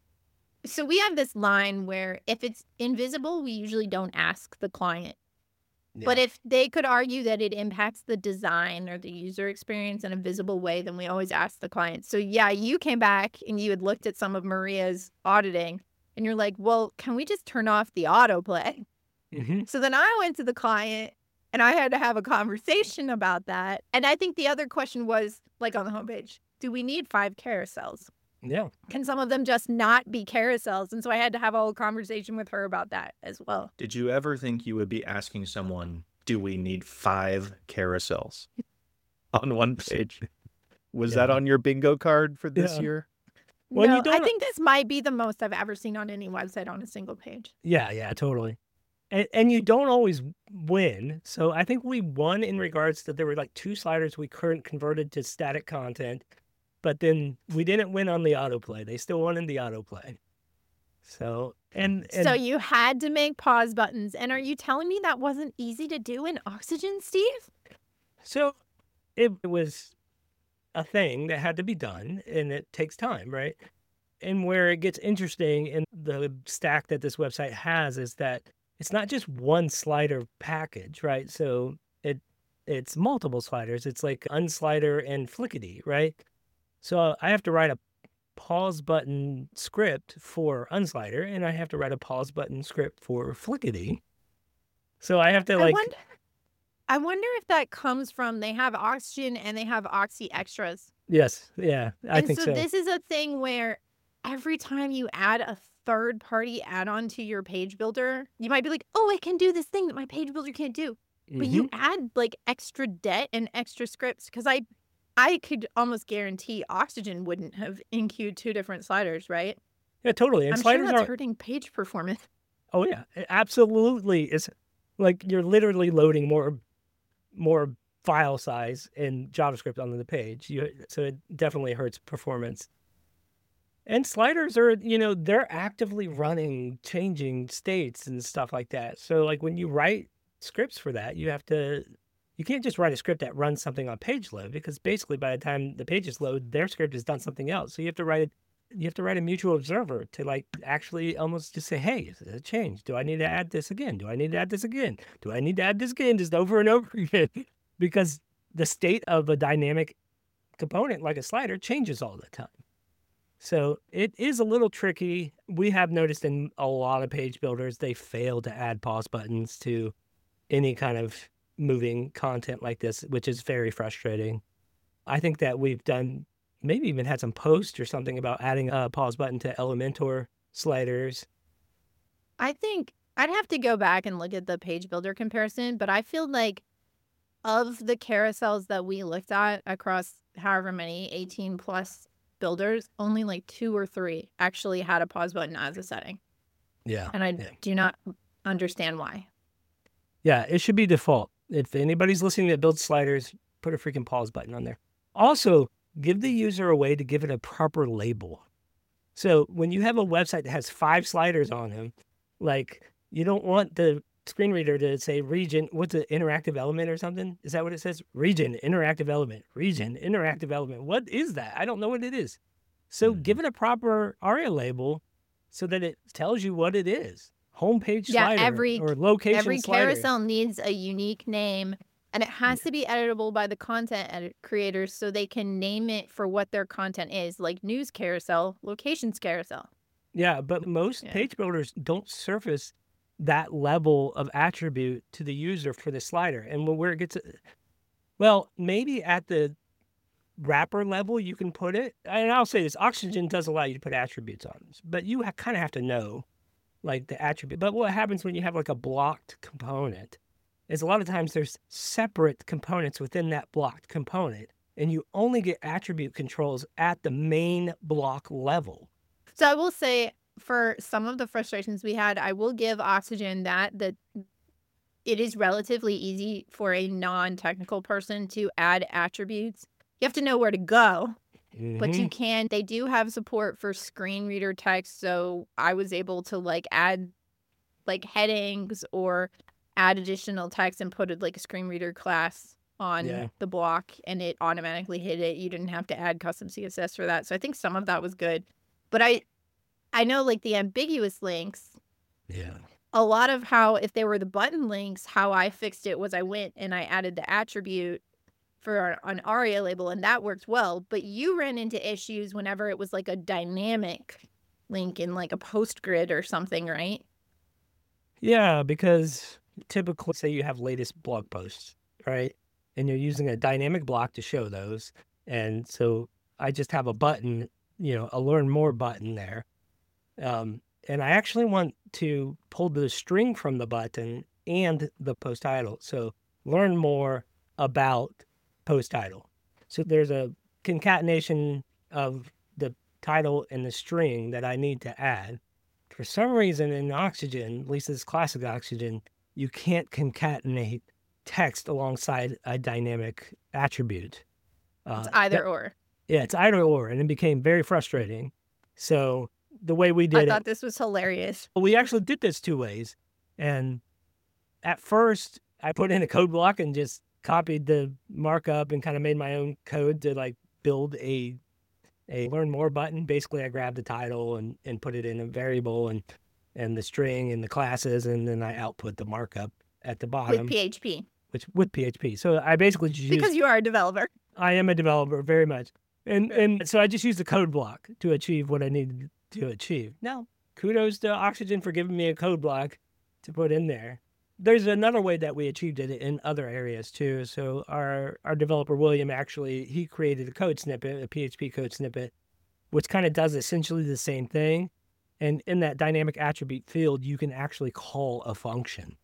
So we have this line where if it's invisible, we usually don't ask the client. Yeah. But if they could argue that it impacts the design or the user experience in a visible way, then we always ask the client. So yeah, you came back and you had looked at some of Maria's auditing and you're like, well, can we just turn off the autoplay? Mm-hmm. So then I went to the client And I had to have a conversation about that. And I think the other question was, like on the homepage, do we need five carousels? Yeah. Can some of them just not be carousels? And so I had to have a whole conversation with her about that as well. Did you ever think you would be asking someone, do we need five carousels on one page? Was Yeah. that on your bingo card for this Yeah. year? Well, no, you I don't- think this might be the most I've ever seen on any website on a single page. Yeah, yeah, totally. And, and you don't always win. So I think we won in regards to there were like two sliders we current converted to static content, but then we didn't win on the autoplay. They still won in the autoplay. So, and, and So you had to make pause buttons. And are you telling me that wasn't easy to do in Oxygen, Steve? so it was a thing that had to be done, and it takes time, right? And where it gets interesting in the stack that this website has is that it's not just one slider package, right? So it it's multiple sliders. It's like unslider and flickety, right? So I have to write a pause button script for unslider, and I have to write a pause button script for flickety. So I have to I like wonder, I wonder if that comes from they have Oxygen and they have Oxy Extras. yes, yeah, I and think so, so. this is a thing where every time you add a third party add-on to your page builder, you might be like, oh, I can do this thing that my page builder can't do. But you Mhm. add like extra debt and extra scripts because I I could almost guarantee Oxygen wouldn't have in-queued two different sliders, right? Yeah, totally. And I'm sure sliders that's are hurting page performance. oh yeah, it absolutely. It's like you're literally loading more more file size in JavaScript onto the page. You so it definitely hurts performance. And sliders are, you know, they're actively running, changing states and stuff like that. So like when you write scripts for that, you have to you can't just write a script that runs something on page load because basically by the time the pages load, their script has done something else. So you have to write it you have to write a mutual observer to like actually almost just say, hey, is it a change? Do I need to add this again? Do I need to add this again? Do I need to add this again? Just over and over again. Because the state of a dynamic component like a slider changes all the time. So it is a little tricky. We have noticed in a lot of page builders, they fail to add pause buttons to any kind of moving content like this, which is very frustrating. I think that we've done, maybe even had some posts or something about adding a pause button to Elementor sliders. I think I'd have to go back and look at the page builder comparison, but I feel like of the carousels that we looked at across however many eighteen plus builders, only like two or three actually had a pause button as a setting. Yeah. And I yeah. do not understand why. Yeah, it should be default. If anybody's listening that builds sliders, put a freaking pause button on there. Also, give the user a way to give it a proper label. So when you have a website that has five sliders on them, like you don't want the screen reader to say region, what's an interactive element or something? Is that what it says? Region, interactive element, region, interactive element. What is that? I don't know what it is. So Mhm. give it a proper ARIA label so that it tells you what it is. Homepage Yeah, slider every- or location Every slider. carousel needs a unique name, and it has to be editable by the content edit creators so they can name it for what their content is, like news carousel, locations carousel. Yeah, but most Yeah. page builders don't surface that level of attribute to the user for the slider. And when where it gets, well, maybe at the wrapper level you can put it. And I'll say this: Oxygen does allow you to put attributes on this, but you ha- kind of have to know, like the attribute. But what happens when you have like a blocked component is a lot of times there's separate components within that blocked component, and you only get attribute controls at the main block level. So I will say, for some of the frustrations we had, I will give Oxygen that that it is relatively easy for a non-technical person to add attributes. You have to know where to go, but you Mhm. can. They do have support for screen reader text, so I was able to like add like headings or add additional text and put it like a screen reader class on Yeah. the block, and it automatically hit it. You didn't have to add custom C S S for that. So I think some of that was good. But I I know like the ambiguous links, Yeah. a lot of how, if they were the button links, how I fixed it was I went and I added the attribute for an ARIA label, and that worked well. But you ran into issues whenever it was like a dynamic link in like a post grid or something, right? Yeah, because typically say you have latest blog posts, right? And you're using a dynamic block to show those. And so I just have a button, you know, a learn more button there. Um, and I actually want to pull the string from the button and the post title. So learn more about post title. So there's a concatenation of the title and the string that I need to add. For some reason in Oxygen, at least this classic Oxygen, you can't concatenate text alongside a dynamic attribute. Uh, It's either that- or. Yeah, it's either or, and it became very frustrating. So the way we did I it, thought this was hilarious. we actually did this two ways. And at first, I put in a code block and just copied the markup and kind of made my own code to like build a a learn more button. Basically, I grabbed the title and, and put it in a variable and and the string and the classes, and then I output the markup at the bottom, With P H P. which with P H P. So I basically just used, Because you are a developer. I am a developer very much. And and so I just used the code block to achieve what I needed to achieve. Now, kudos to Oxygen for giving me a code block to put in there. There's another way that we achieved it in other areas too. So our, our developer, William, actually, he created a code snippet, a P H P code snippet, which kind of does essentially the same thing. And in that dynamic attribute field, you can actually call a function.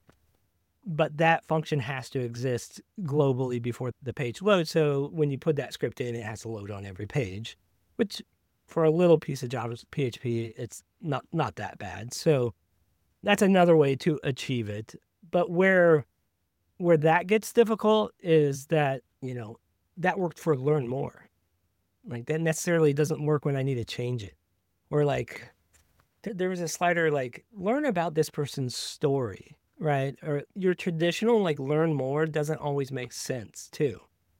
But that function has to exist globally before the page loads. So when you put that script in, it has to load on every page, which for a little piece of Java P H P, it's not, not that bad. So that's another way to achieve it. But where where that gets difficult is that, you know, that worked for learn more. Like that necessarily doesn't work when I need to change it. Or like th- there was a slider like learn about this person's story, right? Or your traditional like learn more doesn't always make sense too.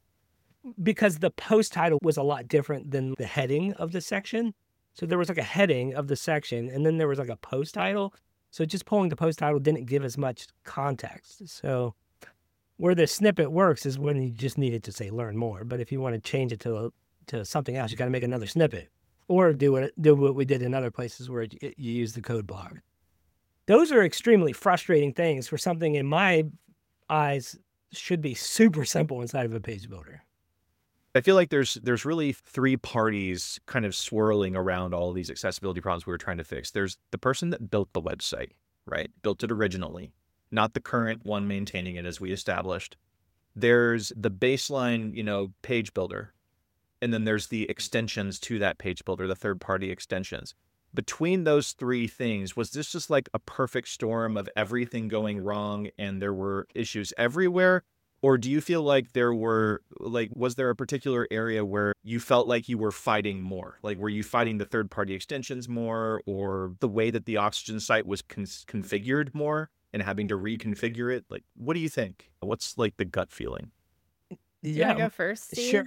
Because the post title was a lot different than the heading of the section. So there was like a heading of the section and then there was like a post title. So just pulling the post title didn't give as much context. So where the snippet works is when you just needed to say learn more. But if you want to change it to to something else, you got to make another snippet or do what do what we did in other places where you, you use the code block. Those are extremely frustrating things for something in my eyes should be super simple inside of a page builder. I feel like there's there's really three parties kind of swirling around all these accessibility problems we were trying to fix. There's the person that built the website, right? Built it originally, not the current one maintaining it as we established. There's the baseline, you know, page builder. And then there's the extensions to that page builder, the third-party extensions. Between those three things, was this just like a perfect storm of everything going wrong and there were issues everywhere? Or do you feel like there were, like, was there a particular area where you felt like you were fighting more? Like, were you fighting the third-party extensions more or the way that the Oxygen site was con- configured more and having to reconfigure it? Like, what do you think? What's, like, the gut feeling? Do you want to go first, Steve? Sure.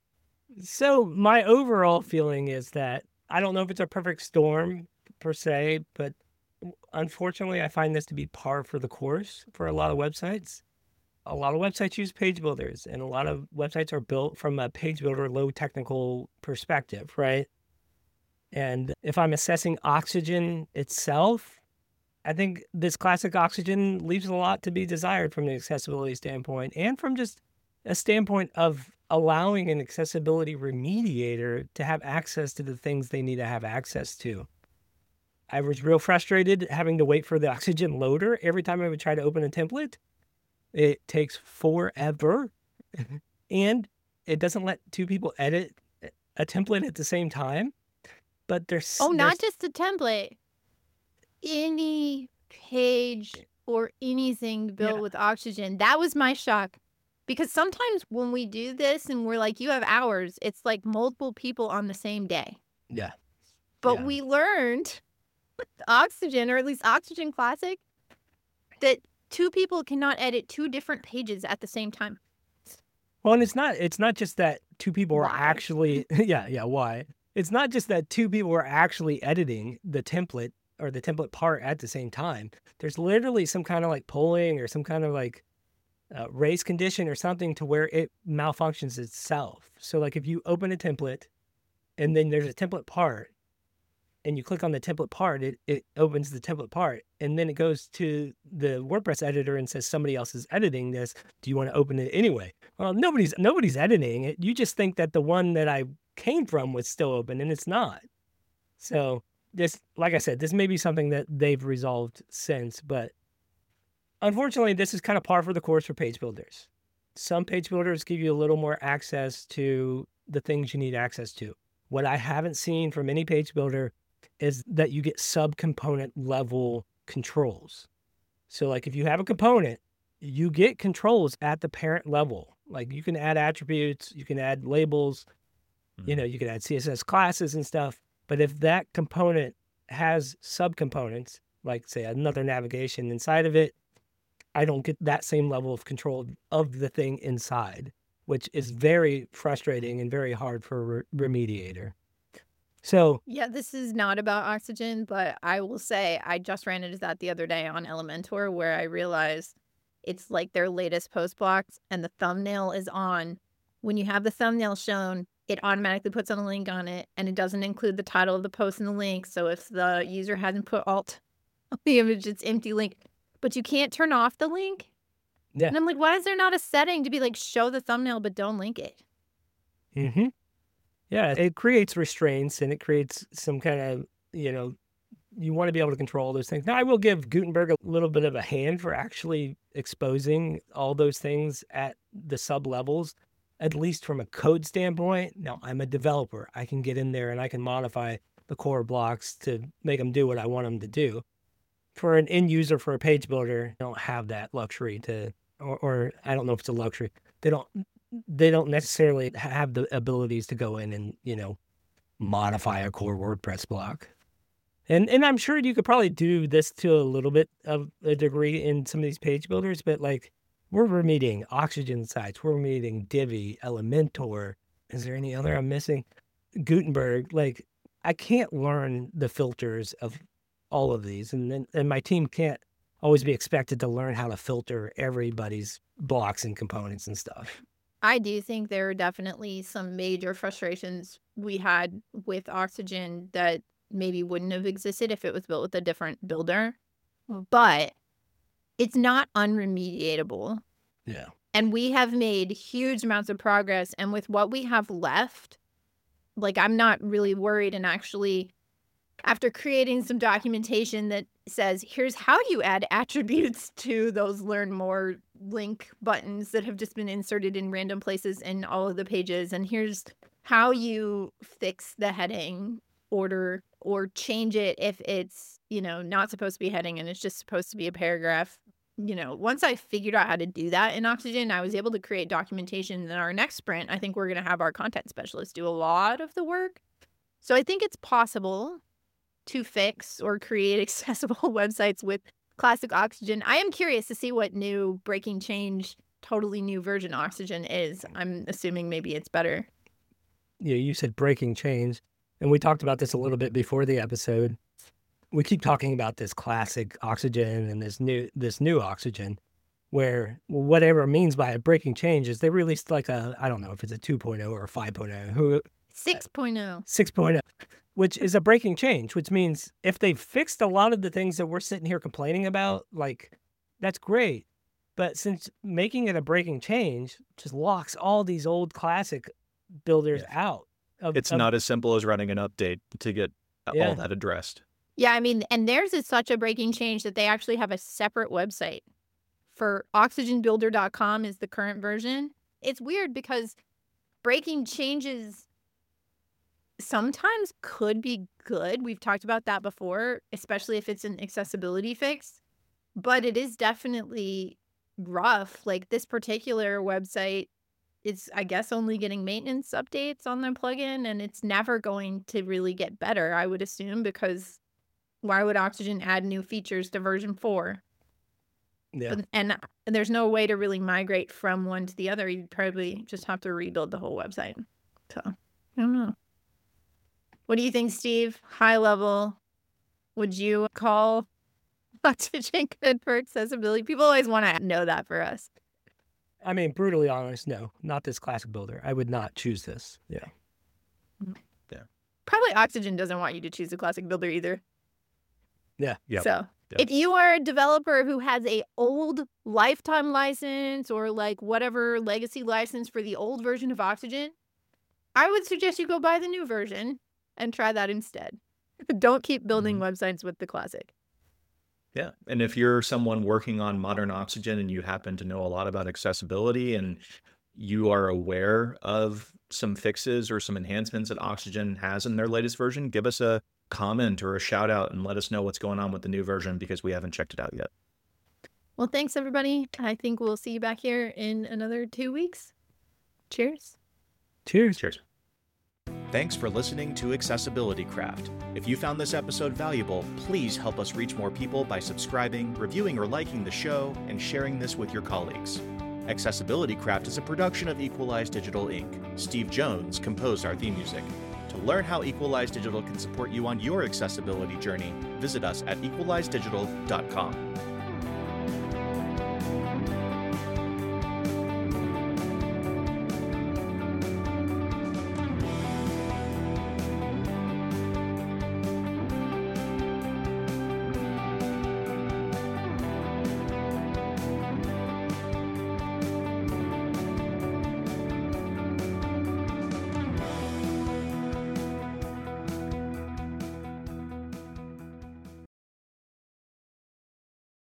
So my overall feeling is that I don't know if it's a perfect storm per se, but unfortunately, I find this to be par for the course for a lot of websites. A lot of websites use page builders, and a lot of websites are built from a page builder low technical perspective, right? And if I'm assessing Oxygen itself, I think this classic Oxygen leaves a lot to be desired from the accessibility standpoint and from just a standpoint of allowing an accessibility remediator to have access to the things they need to have access to. I was real frustrated having to wait for the Oxygen loader every time I would try to open a template. It takes forever, and it doesn't let two people edit a template at the same time. But there's Oh, not there's, just a template. Any page or anything built Yeah. with Oxygen. That was my shock. Because sometimes when we do this and we're like, you have hours, it's like multiple people on the same day. yeah, But Yeah. we learned with Oxygen, or at least Oxygen Classic, that two people cannot edit two different pages at the same time. Well, and it's not it's not just that two people are Why? actually yeah, yeah, why? It's not just that two people are actually editing the template or the template part at the same time. There's literally some kind of like polling or some kind of like uh, race condition or something to where it malfunctions itself. So like if you open a template and then there's a template part and you click on the template part, it, it opens the template part. And then it goes to the WordPress editor and says, somebody else is editing this. Do you want to open it anyway? Well, nobody's nobody's editing it. You just think that the one that I came from was still open, and it's not. So this, like I said, this may be something that they've resolved since, but unfortunately, this is kind of par for the course for page builders. Some page builders give you a little more access to the things you need access to. What I haven't seen from any page builder is that you get sub-component level controls. So like if you have a component, you get controls at the parent level. Like you can add attributes, you can add labels, mm-hmm. you know, you can add C S S classes and stuff. But if that component has subcomponents, like say another navigation inside of it, I don't get that same level of control of the thing inside, which is very frustrating and very hard for a re- remediator. So yeah, this is not about Oxygen, but I will say I just ran into that the other day on Elementor, where I realized it's like their latest post blocks and the thumbnail is on. When you have the thumbnail shown, it automatically puts on a link on it, and it doesn't include the title of the post in the link. So if the user hasn't put alt on the image, it's empty link. But you can't turn off the link. Yeah. And I'm like, why is there not a setting to be like, show the thumbnail, but don't link it? Mm-hmm. Yeah, it creates restraints, and it creates some kind of, you know, you want to be able to control those things. Now, I will give Gutenberg a little bit of a hand for actually exposing all those things at the sub levels, at least from a code standpoint. Now, I'm a developer. I can get in there and I can modify the core blocks to make them do what I want them to do. For an end user, for a page builder, they don't have that luxury to, or, or I don't know if it's a luxury. They don't, they don't necessarily have the abilities to go in and, you know, modify a core WordPress block. And and I'm sure you could probably do this to a little bit of a degree in some of these page builders, but like we're remediating Oxygen sites, we're remediating Divi, Elementor. Is there any other I'm missing? Gutenberg. Like I can't learn the filters of all of these, and then and my team can't always be expected to learn how to filter everybody's blocks and components and stuff. I do think there are definitely some major frustrations we had with Oxygen that maybe wouldn't have existed if it was built with a different builder, but it's not unremediatable. Yeah. And we have made huge amounts of progress. And with what we have left, like I'm not really worried. And actually, after creating some documentation that says, here's how you add attributes to those learn more link buttons that have just been inserted in random places in all of the pages. And here's how you fix the heading order or change it if it's, you know, not supposed to be heading and it's just supposed to be a paragraph. You know, once I figured out how to do that in Oxygen, I was able to create documentation. In our next sprint, I think we're going to have our content specialists do a lot of the work. So I think it's possible to fix or create accessible websites with classic Oxygen. I am curious to see what new breaking change, totally new version Oxygen is. I'm assuming maybe it's better. Yeah, you said breaking change. And we talked about this a little bit before the episode. We keep talking about this classic Oxygen and this new this new Oxygen, where whatever it means by a breaking change is they released like a, I don't know if it's a two point oh or a five point oh. Who, six point oh. six point oh, which is a breaking change, which means if they've fixed a lot of the things that we're sitting here complaining about, like, that's great. But since making it a breaking change just locks all these old classic builders yeah. out. Of, it's of, not as simple as running an update to get yeah. all that addressed. Yeah, I mean, and theirs is such a breaking change that they actually have a separate website for oxygen builder dot com is the current version. It's weird because breaking changes sometimes could be good. We've talked about that before, especially if it's an accessibility fix. But it is definitely rough. Like this particular website, it's, I guess, only getting maintenance updates on their plugin, and it's never going to really get better, I would assume, because why would Oxygen add new features to version four? Yeah. But, and, and there's no way to really migrate from one to the other. You'd probably just have to rebuild the whole website. So, I don't know. What do you think, Steve? High level, would you call Oxygen good for accessibility? People always want to know that for us. I mean, brutally honest, no, not this classic builder. I would not choose this. Yeah. Yeah. Probably Oxygen doesn't want you to choose a classic builder either. Yeah. Yep. So Yep. if you are a developer who has a old lifetime license or like whatever legacy license for the old version of Oxygen, I would suggest you go buy the new version and try that instead. Don't keep building Mhm. websites with the classic. Yeah. And if you're someone working on modern Oxygen and you happen to know a lot about accessibility and you are aware of some fixes or some enhancements that Oxygen has in their latest version, give us a comment or a shout out and let us know what's going on with the new version because we haven't checked it out yet. Well, thanks, everybody. I think we'll see you back here in another two weeks. Cheers. Cheers. Cheers. Thanks for listening to Accessibility Craft. If you found this episode valuable, please help us reach more people by subscribing, reviewing or liking the show, and sharing this with your colleagues. Accessibility Craft is a production of Equalize Digital Incorporated. Steve Jones composed our theme music. To learn how Equalize Digital can support you on your accessibility journey, visit us at equalize digital dot com.